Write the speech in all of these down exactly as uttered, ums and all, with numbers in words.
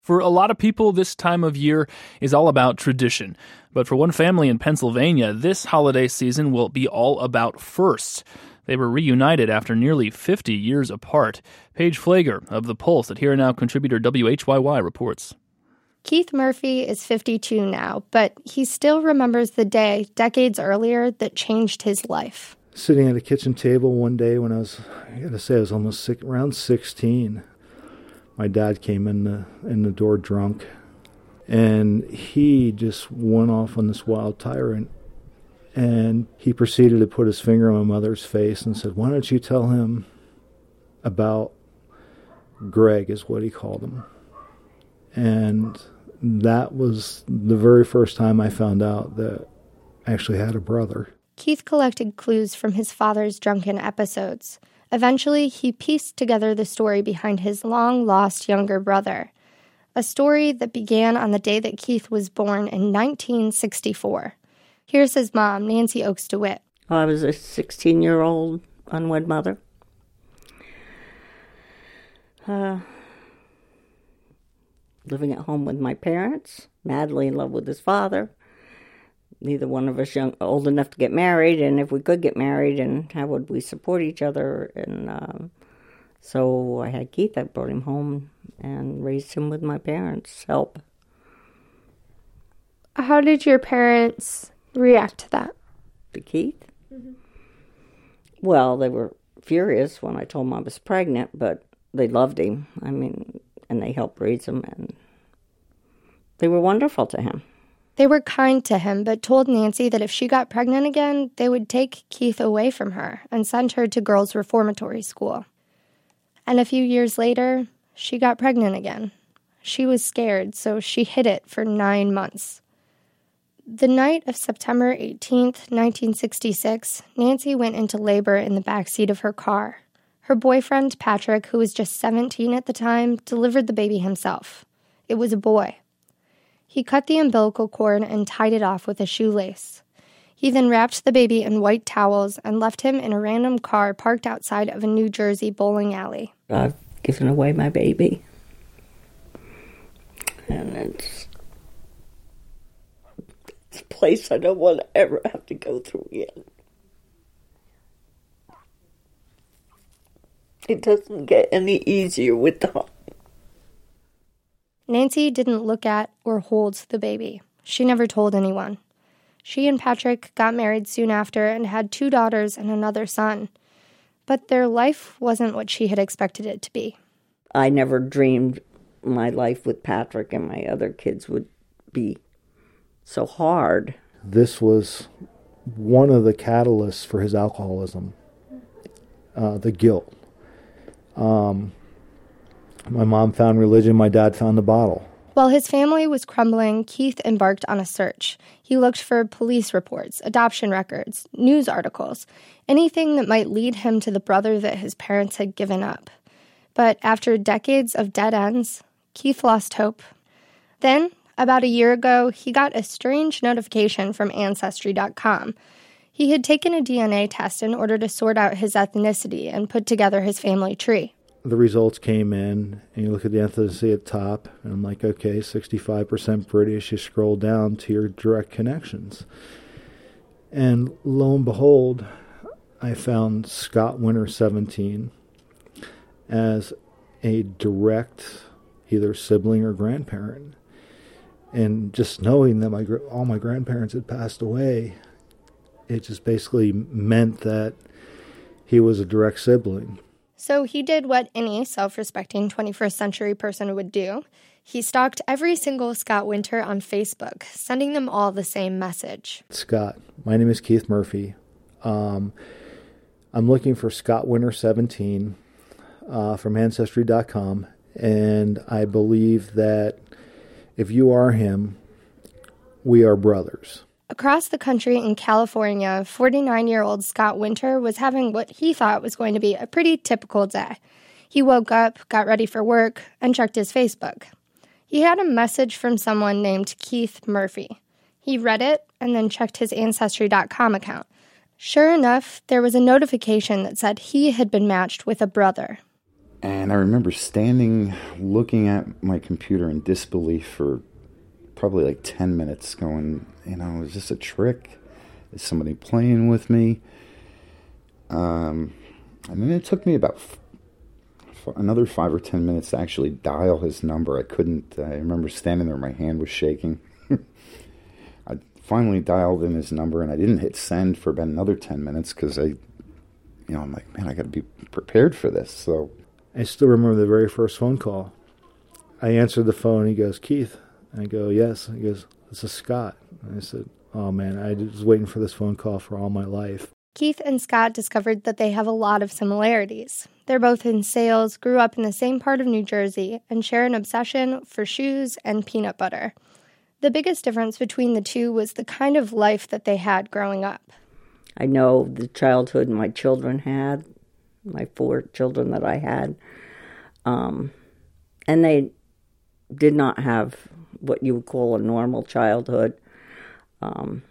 For a lot of people, this time of year is all about tradition. But for one family in Pennsylvania, this holiday season will be all about firsts. They were reunited after nearly fifty years apart. Paige Flager of The Pulse at Here and Now contributor W H Y Y reports. Keith Murphy is fifty-two now, but he still remembers the day decades earlier that changed his life. Sitting at a kitchen table one day when I was, I gotta say, I was almost six, around sixteen. My dad came in the in the door drunk, and he just went off on this wild tyrant. And he proceeded to put his finger on my mother's face and said, "Why don't you tell him about Greg," is what he called him. And that was the very first time I found out that I actually had a brother. Keith collected clues from his father's drunken episodes. Eventually, he pieced together the story behind his long-lost younger brother, a story that began on the day that Keith was born in nineteen sixty-four. Here's his mom, Nancy Oakes DeWitt. I was a sixteen-year-old unwed mother. Uh, living at home with my parents, madly in love with his father. Neither one of us young, old enough to get married, and if we could get married, and how would we support each other? And um, so I had Keith. I brought him home and raised him with my parents' help. How did your parents react to that? To Keith? Mm-hmm. Well, they were furious when I told them I was pregnant, but they loved him. I mean, and they helped raise him, and they were wonderful to him. They were kind to him, but told Nancy that if she got pregnant again, they would take Keith away from her and send her to girls' reformatory school. And a few years later, she got pregnant again. She was scared, so she hid it for nine months. The night of September eighteenth, nineteen sixty-six, Nancy went into labor in the backseat of her car. Her boyfriend, Patrick, who was just seventeen at the time, delivered the baby himself. It was a boy. He cut the umbilical cord and tied it off with a shoelace. He then wrapped the baby in white towels and left him in a random car parked outside of a New Jersey bowling alley. I've given away my baby. And it's, it's a place I don't want to ever have to go through again. It doesn't get any easier with time. Nancy didn't look at or hold the baby. She never told anyone. She and Patrick got married soon after and had two daughters and another son. But their life wasn't what she had expected it to be. I never dreamed my life with Patrick and my other kids would be so hard. This was one of the catalysts for his alcoholism, uh, the guilt. Um... My mom found religion, my dad found the bottle. While his family was crumbling, Keith embarked on a search. He looked for police reports, adoption records, news articles, anything that might lead him to the brother that his parents had given up. But after decades of dead ends, Keith lost hope. Then, about a year ago, he got a strange notification from Ancestry dot com. He had taken a D N A test in order to sort out his ethnicity and put together his family tree. The results came in, and you look at the ethnicity at the top, and I'm like, okay, sixty-five percent British. You scroll down to your direct connections. And lo and behold, I found Scott Winter, seventeen, as a direct either sibling or grandparent. And just knowing that my all my grandparents had passed away, it just basically meant that he was a direct sibling. So he did what any self-respecting twenty-first century person would do. He stalked every single Scott Winter on Facebook, sending them all the same message. Scott, my name is Keith Murphy. Um, I'm looking for Scott Winter seventeen uh, from Ancestry dot com, and I believe that if you are him, we are brothers. Across the country in California, forty-nine-year-old Scott Winter was having what he thought was going to be a pretty typical day. He woke up, got ready for work, and checked his Facebook. He had a message from someone named Keith Murphy. He read it and then checked his Ancestry dot com account. Sure enough, there was a notification that said he had been matched with a brother. And I remember standing, looking at my computer in disbelief for probably like ten minutes going, you know, is this a trick? Is somebody playing with me? Um, and then it took me about f- f- another five or ten minutes to actually dial his number. I couldn't, I remember standing there, my hand was shaking. I finally dialed in his number, and I didn't hit send for about another ten minutes because I, you know, I'm like, man, I got to be prepared for this. So I still remember the very first phone call. I answered the phone. He goes, Keith. I go, yes. He goes, this is Scott. And I said, oh, man, I was waiting for this phone call for all my life. Keith and Scott discovered that they have a lot of similarities. They're both in sales, grew up in the same part of New Jersey, and share an obsession for shoes and peanut butter. The biggest difference between the two was the kind of life that they had growing up. I know the childhood my children had, my four children that I had, um, and they did not have what you would call a normal childhood. Um,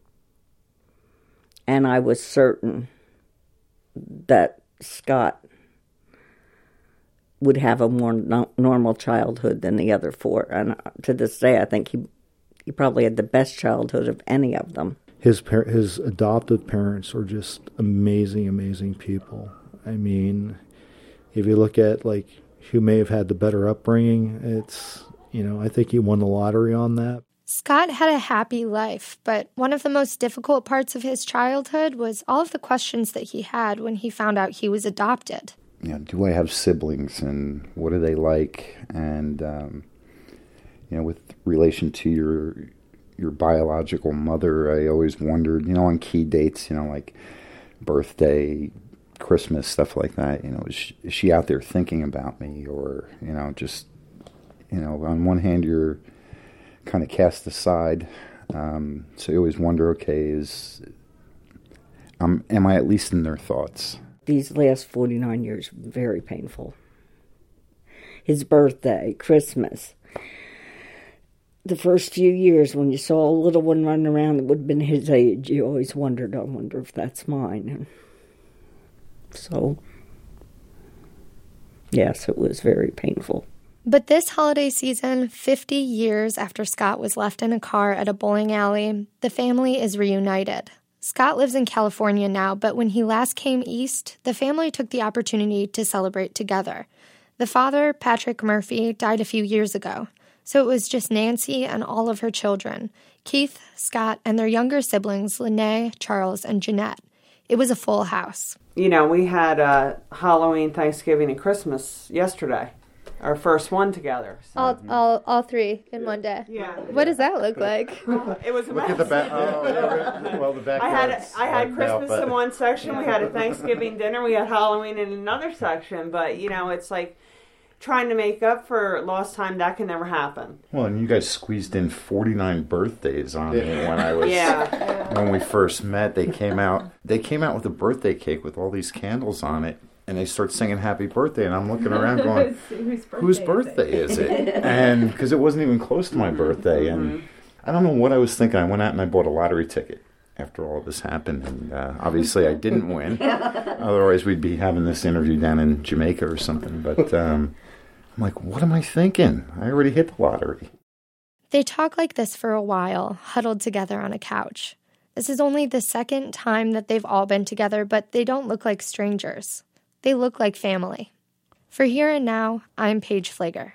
and I was certain that Scott would have a more no- normal childhood than the other four. And to this day, I think he he probably had the best childhood of any of them. His par- his adoptive parents are just amazing, amazing people. I mean, if you look at, like, who may have had the better upbringing, it's, you know, I think he won the lottery on that. Scott had a happy life, but one of the most difficult parts of his childhood was all of the questions that he had when he found out he was adopted. You know, do I have siblings, and what are they like? And, um, you know, with relation to your your biological mother, I always wondered, you know, on key dates, you know, like birthday, Christmas, stuff like that, you know, is she, is she out there thinking about me? Or, you know, just, you know, on one hand, you're kind of cast aside. Um, so you always wonder, okay, is, um, am I at least in their thoughts? These last forty-nine years, very painful. His birthday, Christmas. The first few years when you saw a little one running around that would have been his age, you always wondered, I wonder if that's mine. And so, yes, it was very painful. But this holiday season, fifty years after Scott was left in a car at a bowling alley, the family is reunited. Scott lives in California now, but when he last came east, the family took the opportunity to celebrate together. The father, Patrick Murphy, died a few years ago, so it was just Nancy and all of her children, Keith, Scott, and their younger siblings, Lene, Charles, and Jeanette. It was a full house. You know, we had uh, Halloween, Thanksgiving, and Christmas yesterday. Our first one together. So. All, all, all three in one day. Yeah. What does that look like? It was a Look mess. at the back. Oh, well, the back. I had I had Christmas in one section. We had a Thanksgiving dinner. We had Halloween in another section. But you know, it's like trying to make up for lost time. That can never happen. Well, and you guys squeezed in forty-nine birthdays on me when I was Yeah. when we first met. They came out. They came out with a birthday cake with all these candles on it. And they start singing happy birthday, and I'm looking around going, whose birthday, whose birthday is it? Is it? And because it wasn't even close to my birthday. And I don't know what I was thinking. I went out and I bought a lottery ticket after all of this happened. And uh, obviously I didn't win. Otherwise we'd be having this interview down in Jamaica or something. But um, I'm like, what am I thinking? I already hit the lottery. They talk like this for a while, huddled together on a couch. This is only the second time that they've all been together, but they don't look like strangers. They look like family. For Here and Now, I'm Paige Flager.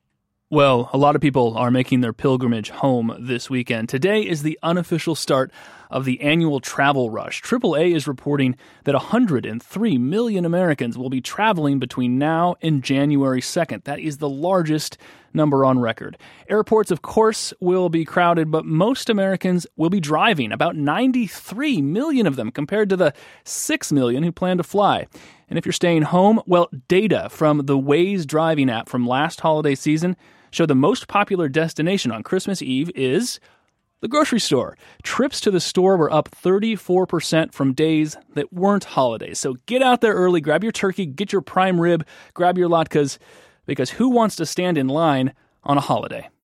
Well, a lot of people are making their pilgrimage home this weekend. Today is the unofficial start of the annual travel rush. triple A is reporting that one hundred three million Americans will be traveling between now and January second. That is the largest number on record. Airports, of course, will be crowded, but most Americans will be driving, about ninety-three million of them compared to the six million who plan to fly. And if you're staying home, well, data from the Waze driving app from last holiday season show the most popular destination on Christmas Eve is the grocery store. Trips to the store were up thirty-four percent from days that weren't holidays. So get out there early, grab your turkey, get your prime rib, grab your latkes, because who wants to stand in line on a holiday?